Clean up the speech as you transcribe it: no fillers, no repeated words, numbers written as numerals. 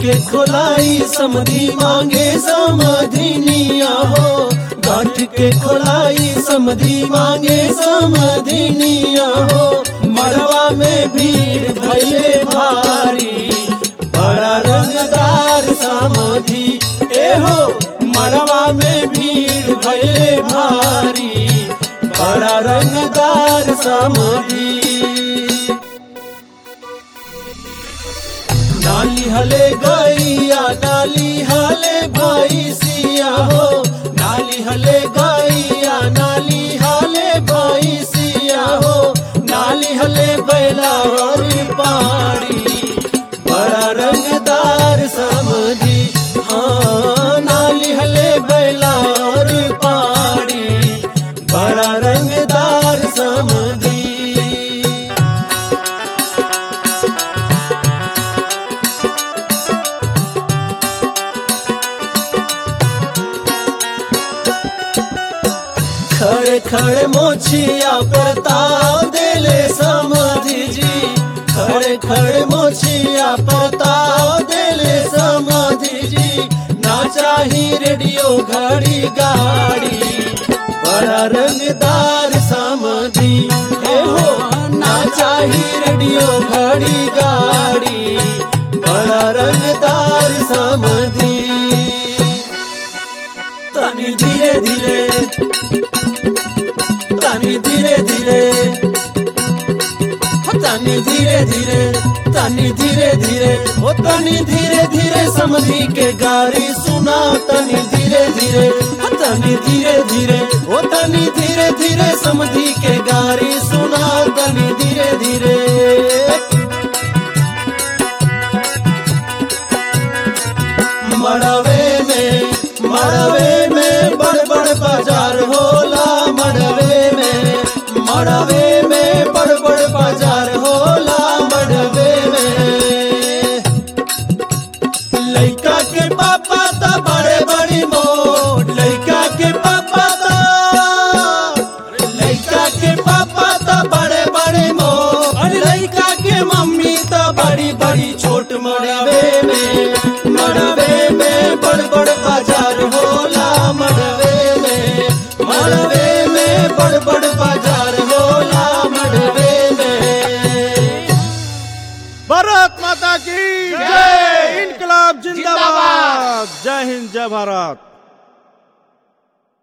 के खोलाई समधी मांगे समधिनिया हो, गांठ के खोलाई समधी मांगे समधिनिया हो। मड़वा में भीड़ भइले भारी, बड़ा रंगदार समधी ए हो। मड़वा में भीड़ भइले भारी, बड़ा रंगदार समधी। नाली हले गैया नाली हले भैंसिया हो, नाली हले गैया नाली हले भैंसिया हो। नाली हले बैला और पाड़ी, बड़ा रंगदार समधी। हाँ नाली हले बैला और पाड़ी, बड़ा रंगदार समधी। खड़े खड़े मोछिया पर ताव देले समधी जी, खड़े खड़े मोछिया पर ताव देले समधी जी। ना चाही रेडियो घड़ी गाड़ी, बड़ा रंगदार समधी ए हो। ना चाही रेडियो घड़ी गाड़ी, बड़ा रंगदार समधी। तनी धीरे धीरे तनी धीरे धीरे तनी धीरे धीरे तनी धीरे धीरे ओ तनी धीरे धीरे समधी के गारी सुना। तनी धीरे धीरे तनी धीरे धीरे ओ तनी धीरे धीरे समधी के गारी सुना। तनी धीरे धीरे मड़वे में बड़ बड़ बाजार होला। मड़वे में बड़ बड़ बाजार होला। मड़वे में लइका के पापा तो बड़े बड़ी मोट, लइका के पापा तो बड़े बड़े मोट, और लइका के मम्मी तो बड़ी बड़ी छोट। मड़वे में बड़ बड़ बाजार होला। मड़वे में बड़ बड़ बाजार होला। मड़वे में भारत माता की जय, इनकलाब जिंदाबाद। जय हिंद जय भारत।